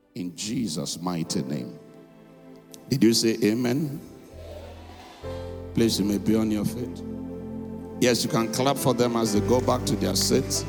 In Jesus' mighty name. Did you say amen? Please, you may be on your feet. Yes, you can clap for them as they go back to their seats.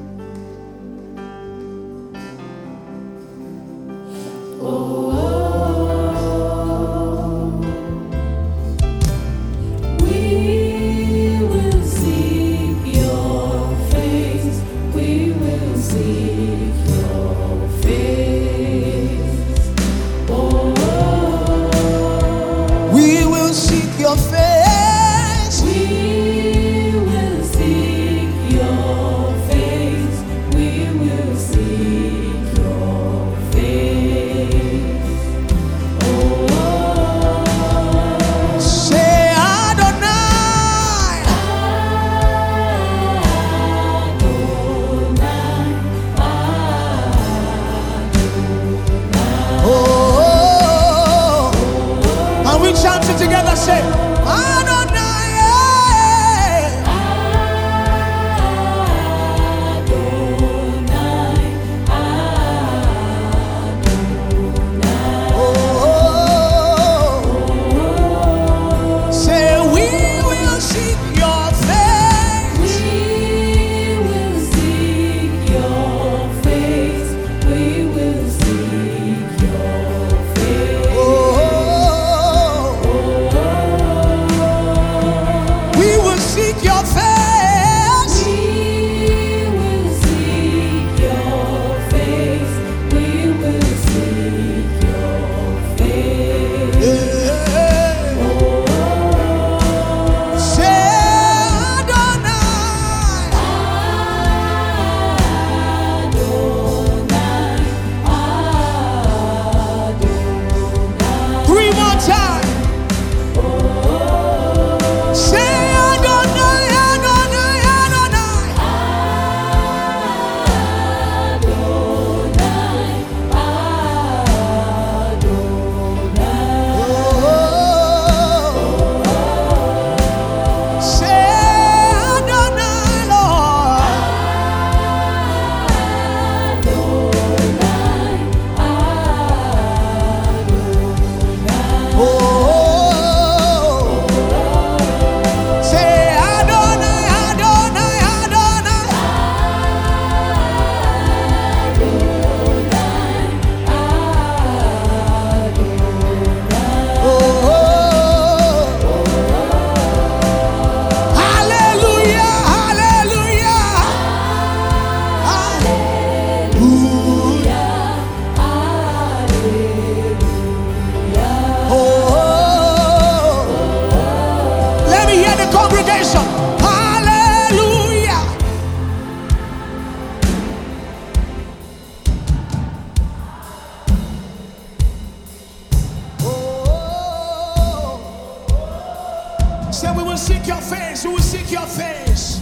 Say we will seek your face, we will seek your face.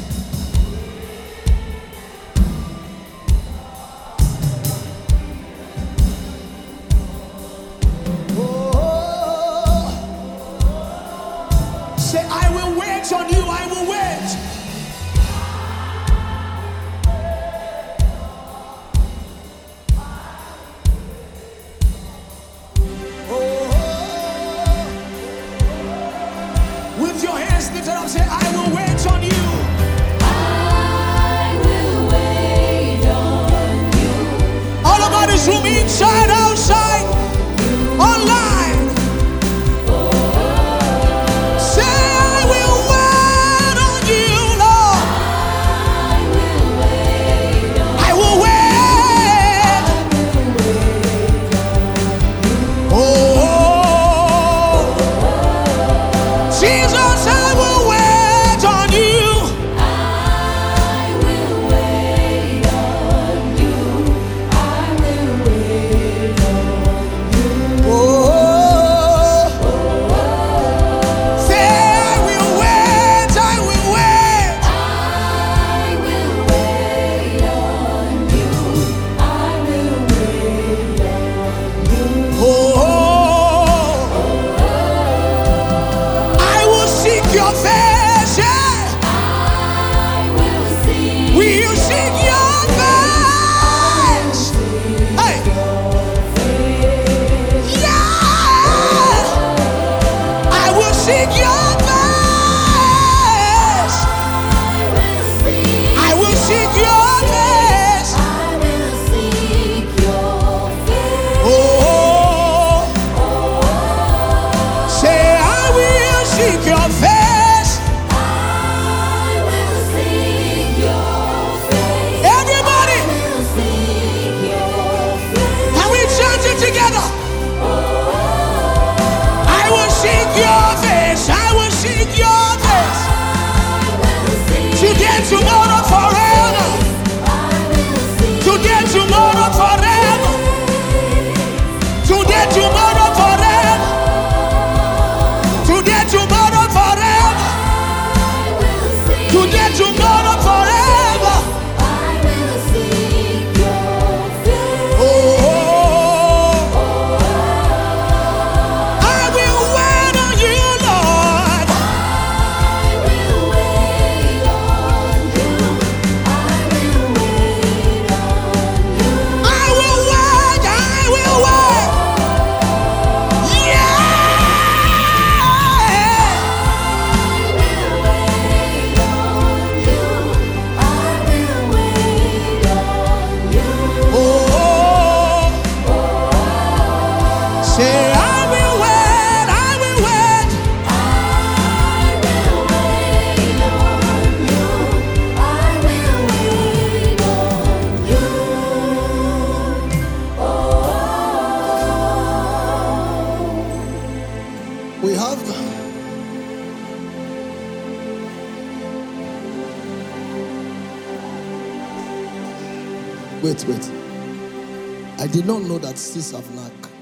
Oh. Say I will wait on you, I will wait. Say, I will wait on you. I will wait on you. All about this room, inside, outside, online. Say, I will wait on you, Lord. I will wait on you. Oh, Jesus, I will wait. Wait. I did not know that sis have knack.